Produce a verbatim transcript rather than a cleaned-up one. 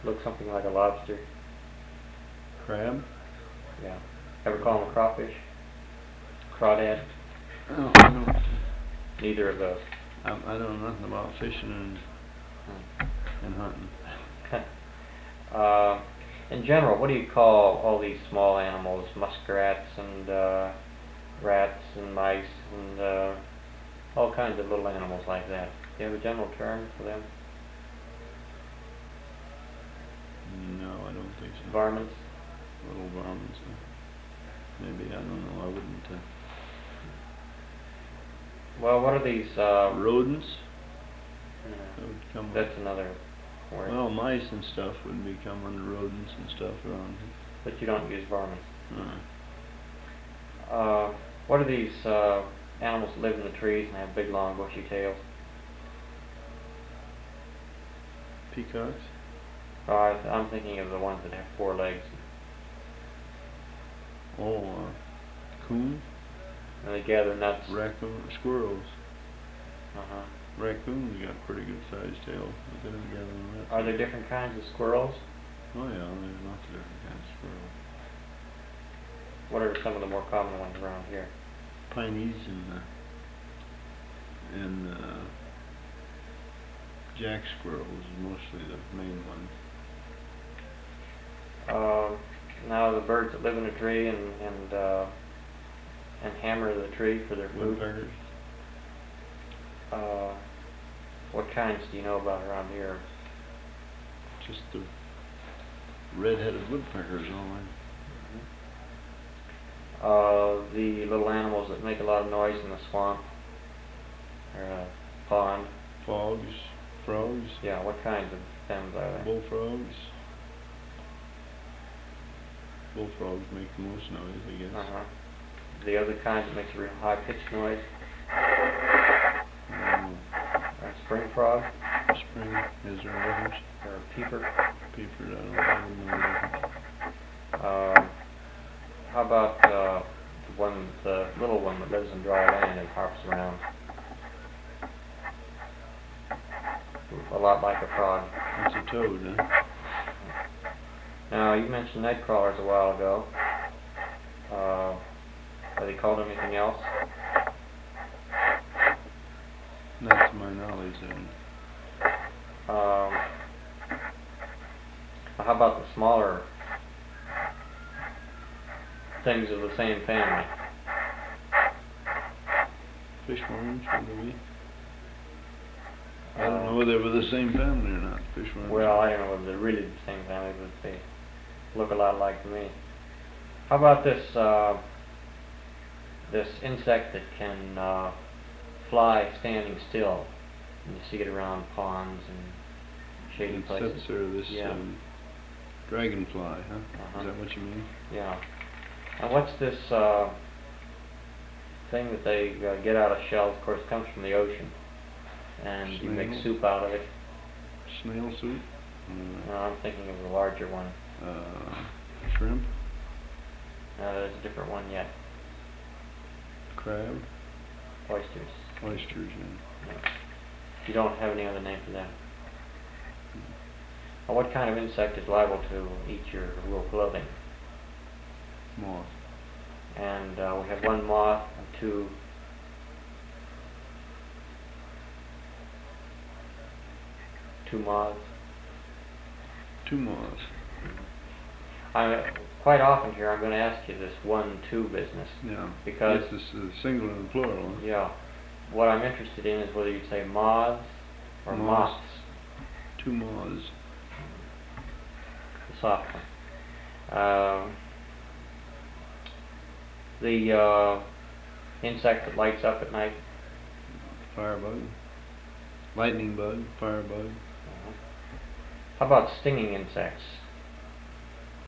Look something like a lobster. Crab? Yeah. Ever call them a crawfish? Crawdad? Oh, I don't. Neither of those. I, I don't know nothing about fishing and Hmm. and hunting. uh, in general, what do you call all these small animals? Muskrats and uh, rats and mice and uh, all kinds of little animals like that. Do you have a general term for them? No, I don't think so. Varmints? Little varmints. uh, Maybe, I don't know, I wouldn't. Uh, Well, what are these? Uh, rodents? yeah, That would come that's another word. Well, mice and stuff would become under rodents and stuff around here. But you don't use varmints. Uh, Uh, what are these uh, animals that live in the trees and have big, long, bushy tails? peacocks? Uh, I- I'm thinking of the ones that have four legs. Oh, uh, coon? And they gather nuts. Raccoon? Squirrels. Uh-huh. Raccoons got pretty good sized tails, but they don't gather nuts. Are there different kinds of squirrels? Oh yeah, there's lots of different kinds of squirrels. What are some of the more common ones around here? Pineys and uh, and uh, jack squirrels is mostly the main ones. Uh, now the birds that live in a tree and and uh, and hammer the tree for their food. Woodpeckers. Uh, what kinds do you know about around here? Just the red-headed woodpeckers, all right. Uh, the little animals that make a lot of noise in the swamp or a pond. Frogs, frogs, Yeah, what kinds of stems are there? bullfrogs. Bullfrogs make the most noise, I guess. Uh-huh. The other kind that makes a real high-pitched noise? Um, A spring frog spring, is there others? or a peeper? Peepers, I don't, I don't know the difference. Uh, how about uh, the one, the little one that lives in dry land and harps around? A lot like a frog. It's a toad, huh? Now, you mentioned night crawlers a while ago. Uh, are they called anything else? Not to my knowledge, then. Um, how about the smaller things of the same family? Fishworms, maybe? I don't know whether they were the same family or not, fishworms. Well, I don't know whether they're really the same family, but they look a lot like me. How about this uh, this insect that can uh, fly standing still? And you see it around ponds and shady It's places. that's sort of this Yeah. um, dragonfly, huh? Uh-huh. Is that what you mean? Yeah. And what's this uh, thing that they uh, get out of shells? Of course, it comes from the ocean, and you make Snail? soup out of it. Snail soup? Uh, No, I'm thinking of the larger one. uh, shrimp? No, there's a different one yet. Crab? Oysters. Oysters, yeah. Yeah. You don't have any other name for that. Now, what kind of insect is liable to eat your wool clothing? Moth. And uh, we have one moth and two two moths. Two moths. I quite often here I'm going to ask you this one-two business. Yeah. Because Yes, this is single and plural. Huh? yeah, what I'm interested in is whether you say moths or Moths. moths. Two moths. The soft one. Um, the uh, insect that lights up at night. Firebug. Lightning bug. Firebug. Uh-huh. How about stinging insects?